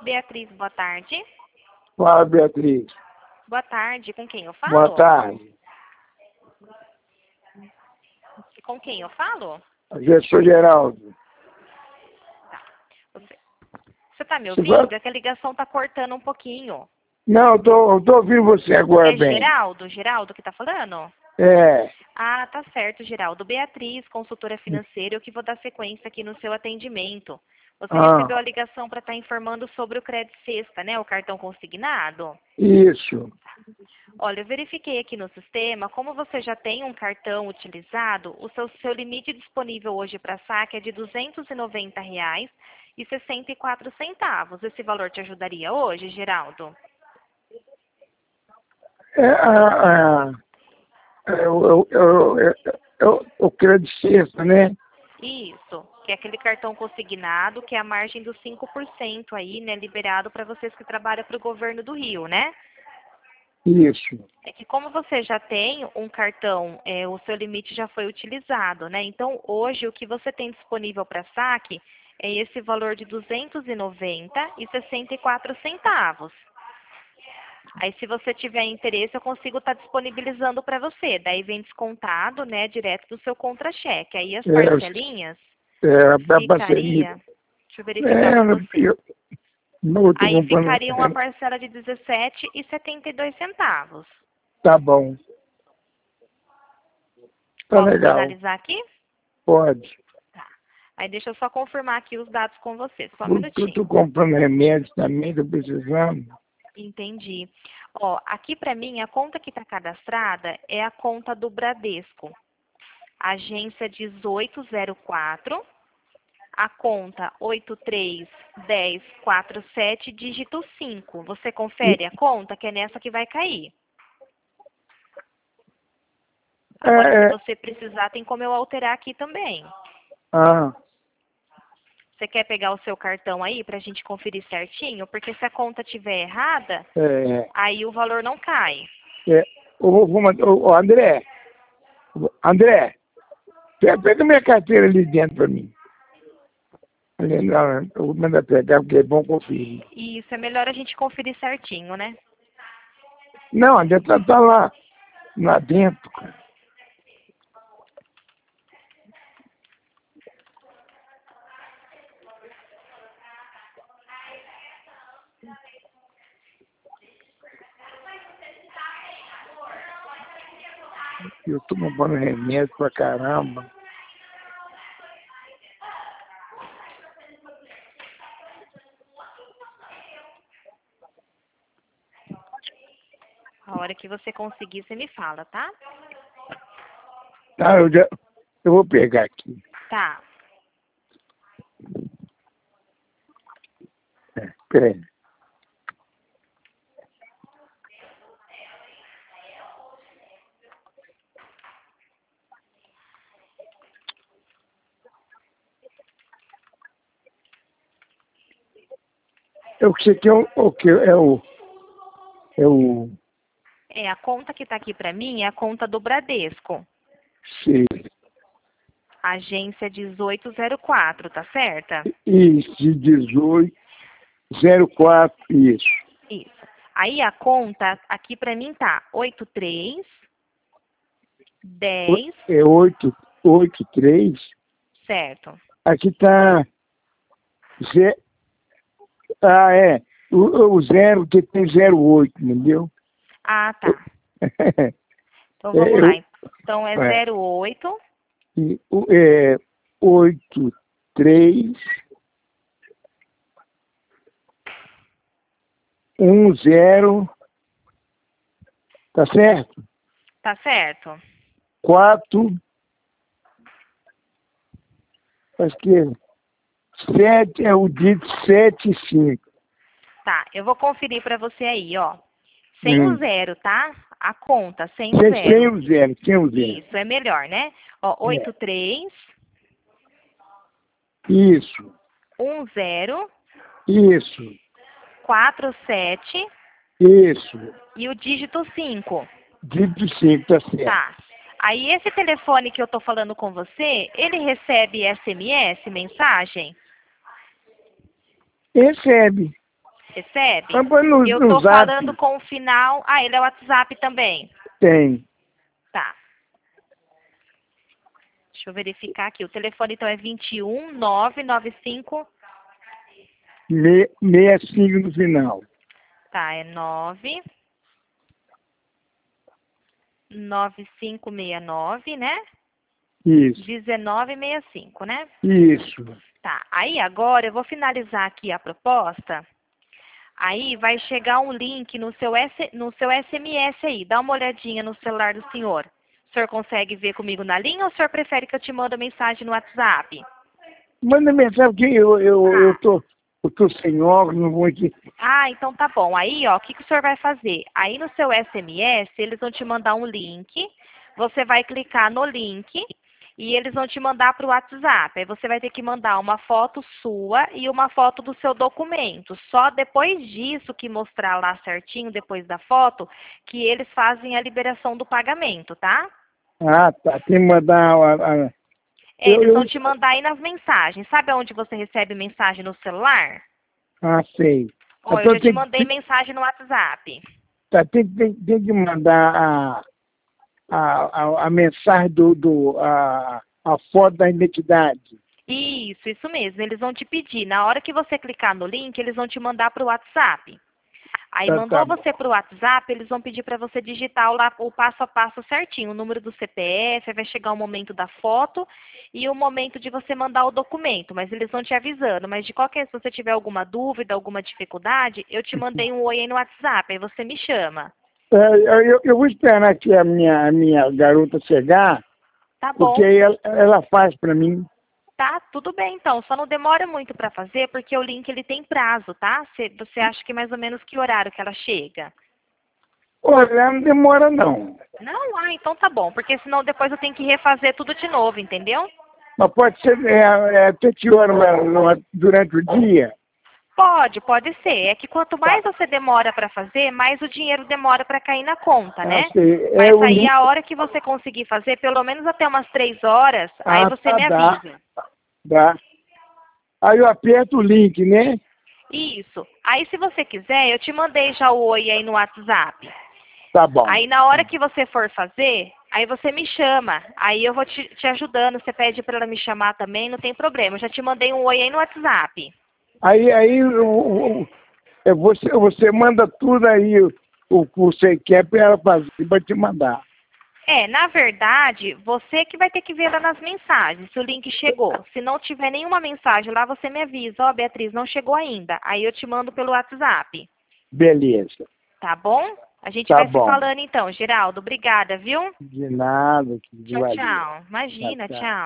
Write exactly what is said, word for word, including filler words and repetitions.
Beatriz, boa tarde. Fala, Beatriz. Boa tarde, com quem eu falo? Boa tarde. Com quem eu falo? Gestor Geraldo. Você, você tá me Você ouvindo? vai- É que a ligação tá cortando um pouquinho. Não, eu tô, eu tô ouvindo você agora É bem. Geraldo? Geraldo que tá falando? É. Ah, tá certo, Geraldo. Beatriz, consultora financeira, eu que vou dar sequência aqui no seu atendimento. Você recebeu Ah, a ligação para estar informando sobre o crédito sexta, né? O cartão consignado? isso. Olha, eu verifiquei aqui no sistema, como você já tem um cartão utilizado, o seu, seu limite disponível hoje para saque é de duzentos e noventa reais e sessenta e quatro centavos. Esse valor te ajudaria hoje, Geraldo? É, a, a, eu, eu, eu, eu, eu, o crédito sexta, né? Isso, que é aquele cartão consignado, que é a margem dos cinco por cento aí, né, liberado para vocês que trabalham para o governo do Rio, né? Isso. É que como você já tem um cartão, é, o seu limite já foi utilizado, né? Então, hoje, o que você tem disponível para saque é esse valor de duzentos e noventa reais e sessenta e quatro centavos. Aí, se você tiver interesse, eu consigo estar disponibilizando para você. Daí vem descontado, né, direto do seu contra-cheque. Aí as É, parcelinhas é a parceria. ficaria, deixa eu verificar É, com você. eu, não, eu tô Aí comprando. ficaria uma parcela de dezessete reais e setenta e dois centavos. Tá bom. Tá Posso legal. finalizar aqui? Pode. Tá. Aí deixa eu só confirmar aqui os dados com você. Só um Porque eu tô minutinho. comprando remédio também, tô precisando. Entendi. Ó, aqui para mim, a conta que está cadastrada é a conta do Bradesco. Agência dezoito zero quatro, a conta oito três um zero quatro sete, dígito cinco. Você confere a conta, que é nessa que vai cair. É, Agora, se é, você precisar, tem como eu alterar aqui também. ah, Você quer pegar o seu cartão aí para a gente conferir certinho? Porque se a conta estiver errada, é, aí o valor não cai. é, eu vou, vou mandar, ô, ô, André, André, pe- pega minha carteira ali dentro pra mim. Ali, não, eu vou mandar pegar porque é bom conferir. E isso é melhor a gente conferir certinho, né? Não, André tá, tá lá, lá dentro, cara. Eu tô comprando remédio pra caramba. A hora que você conseguir, você me fala, tá? Tá, eu já, eu vou pegar aqui. Tá. É, peraí. É o que você quer, o o que é o, é o, É, a conta que tá aqui pra mim é a conta do Bradesco. sei, Agência dezoito zero quatro, tá certa? isso, dezoito, zero quatro, isso. Isso. Aí a conta aqui pra mim tá oito três dez, É oito, oito, três. certo? Aqui tá, ze- ah, é, o, o zero que tem zero oito, entendeu? Ah, tá. Então É, vamos lá. eu, Então é é, zero oito, e, o- é, oito, três, um, zero, tá certo? tá certo? Quatro, acho que sete, é o dito sete e cinco. Tá, eu vou conferir pra você aí, ó. Sem o Hum. zero, tá? A conta, sem o Sem, sem zero. o zero, sem o zero. Isso, é melhor, né? Ó, É. oito três Isso, um zero isso, quatro sete isso. e o dígito cinco. Dito cinco, tá certo. Tá. Aí esse telefone que eu tô falando com você, ele recebe S M S, mensagem? Recebe. Recebe? Mas põe no, Eu no tô zap. falando com o final... Ah, ele é o WhatsApp também. Tem. Tá. Deixa eu verificar aqui. O telefone, então, é vinte e um, nove nove cinco... Me, sessenta e cinco no final. Tá, é nove... nove cinco seis nove, né? Isso. dezenove sessenta e cinco, né? Isso. Tá. Aí, agora, eu vou finalizar aqui a proposta. Aí, vai chegar um link no seu, S, no seu S M S aí. Dá uma olhadinha no celular do senhor. O senhor consegue ver comigo na linha ou o senhor prefere que eu te mande mensagem no WhatsApp? Manda mensagem que eu, eu, eu, tô, eu tô sem óculos, não vou aqui. Ah, então tá bom. Aí, ó, o que, que o senhor vai fazer? Aí no seu S M S, eles vão te mandar um link. Você vai clicar no link e eles vão te mandar para o WhatsApp. Aí você vai ter que mandar uma foto sua e uma foto do seu documento. Só depois disso que mostrar lá certinho, depois da foto, que eles fazem a liberação do pagamento, tá? Ah, tá. Tem que mandar a, a, É, eu, eles vão eu, te mandar aí nas mensagens. Sabe onde você recebe mensagem no celular? ah, sei. Ó, eu Então já te tem, mandei mensagem no WhatsApp. tá, tem, tem, tem que mandar a, a, a, a mensagem do, do a, a foto da identidade. Isso, isso mesmo. Eles vão te pedir. Na hora que você clicar no link, eles vão te mandar para o WhatsApp. Aí Tá, mandou tá bom. você para o WhatsApp, eles vão pedir para você digitar o, lá, o passo a passo certinho, o número do C P F, aí vai chegar o momento da foto e o momento de você mandar o documento, mas eles vão te avisando. Mas de qualquer, se você tiver alguma dúvida, alguma dificuldade, eu te mandei um oi aí no WhatsApp, aí você me chama. É, eu, eu vou esperar que a minha, a minha garota chegar, Tá porque bom. aí ela, ela faz para mim. Tá, tudo bem então. Só não demora muito para fazer, porque o link ele tem prazo, tá? Cê- Você acha que mais ou menos que horário que ela chega? Olha, não demora não. Não? Ah, então tá bom. Porque senão depois eu tenho que refazer tudo de novo, entendeu? Mas pode ser é, é, até que hora mas não- durante o dia? Pode, pode ser. É que quanto Tá. mais você demora para fazer, mais o dinheiro demora para cair na conta, Ah, né? sei. É Mas o aí link. a hora que você conseguir fazer, pelo menos até umas três horas, aí Ah, você tá, me dá. avisa. Dá. Aí eu aperto o link, né? Isso. Aí se você quiser, eu te mandei já o oi aí no WhatsApp. Tá bom. Aí na hora que você for fazer, aí você me chama. Aí eu vou te, te ajudando. Você pede para ela me chamar também, não tem problema. Eu já te mandei um oi aí no WhatsApp. Aí, aí o, o- é você, você manda tudo aí, o, o que você quer para ela fazer, para te mandar. É, na verdade, você que vai ter que ver lá nas mensagens se o link chegou. Se não tiver nenhuma mensagem lá, você me avisa. Ó, Beatriz, não chegou ainda. Aí eu te mando pelo WhatsApp. Beleza. Tá bom? A gente Tá vai se bom. falando então. Geraldo, obrigada, viu? De nada, que Tchau, valeu. tchau. Tchau, Imagina, tchau. tchau.